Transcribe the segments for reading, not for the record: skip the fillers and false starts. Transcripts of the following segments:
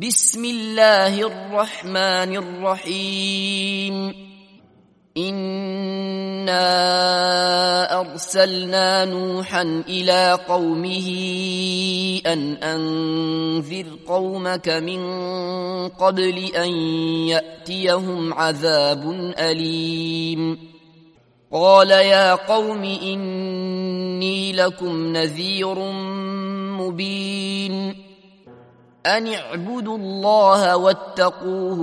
بسم الله الرحمن الرحيم إنا أرسلنا نوحا إلى قومه أن أنذر قومك من قبل أن يأتيهم عذاب أليم قال يا قوم إني لكم نذير مبين أن اعبدوا الله واتقوه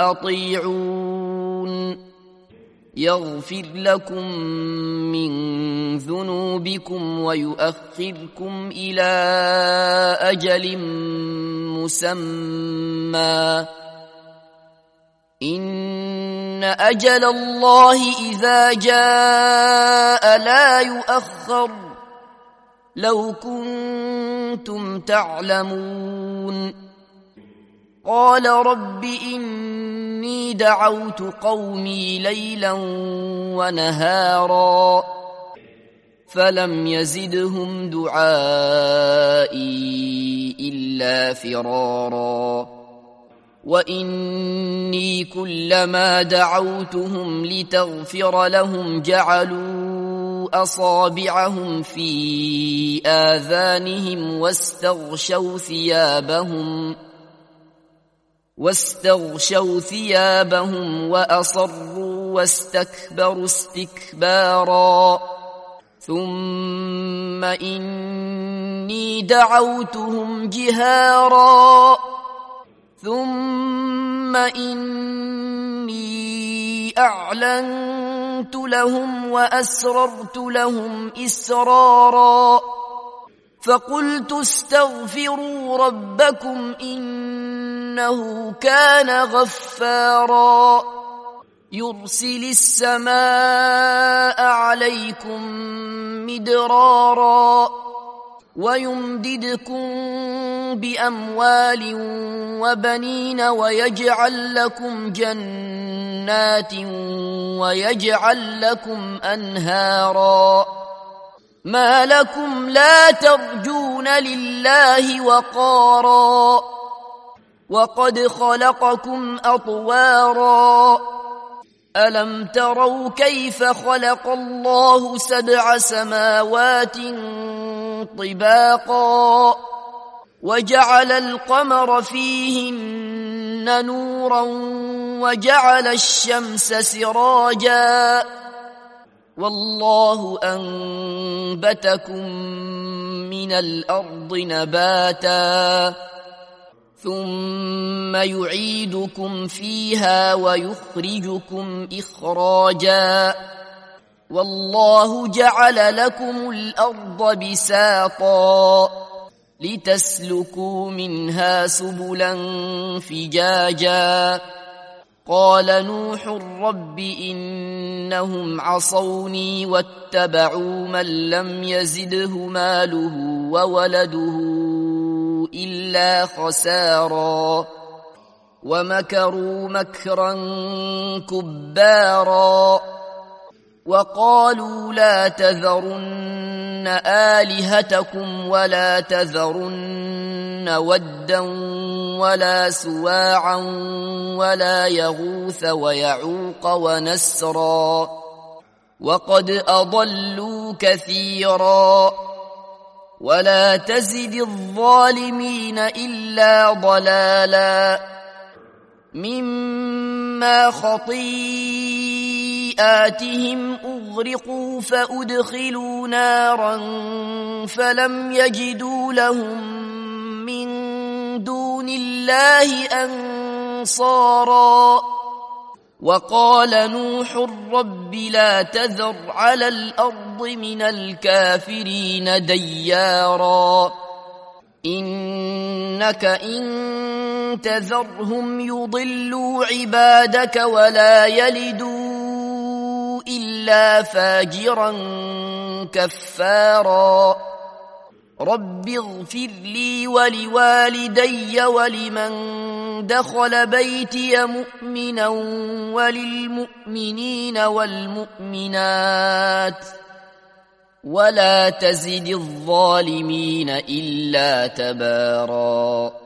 وأطيعون يغفر لكم من ذنوبكم ويؤخركم إلى أجل مسمى إن أجل الله إذا جاء لا يؤخر لو كنتم تعلمون قال رب إني دعوت قومي ليلا ونهارا فلم يزدهم دعائي إلا فرارا وإني كلما دعوتهم لتغفر لهم جعلوا أصابعهم في آذانهم واستغشوا ثيابهم وأصروا واستكبروا استكبارا ثم إني دعوتهم جهارا ثم إني أعلنت لهم وأسررت لهم إسرارا فقلت استغفروا ربكم إنه كان غفارا يرسل السماء عليكم مدرارا ويمددكم بأموال وبنين ويجعل لكم جنات ويجعل لكم أنهارا ما لكم لا ترجون لله وقارا وقد خلقكم أطوارا ألم تروا كيف خلق الله 7 سماوات طباقا وجعل القمر فيهن نورا وجعل الشمس سراجا والله أنبتكم من الأرض نباتا ثم يعيدكم فيها ويخرجكم إخراجا والله جعل لكم الأرض بساطا لتسلكوا منها سبلا فجاجا قال نوح رب إنهم عصوني واتبعوا من لم يزده ماله وولده إلا خسارا ومكروا مكرا كبارا وقالوا لا تذرن آلهتكم ولا تذرن ودا ولا سواعا ولا يغوث ويعوق ونسرا وقد أضلوا كثيرا ولا تزد الظالمين إلا ضلالا مما خطيئاتهم أغرقوا فأدخلوا نارا فلم يجدوا لهم من دون الله أنصارا وقال نوح رب لا تذر على الأرض من الكافرين ديارا إنك إن تذرهم يضلوا عبادك ولا يلدوا إلا فاجرا كفارا رب اغفر لي ولوالدي ولمن دخل بيتي مؤمنا وللمؤمنين والمؤمنات ولا تزد الظالمين إلا تباراً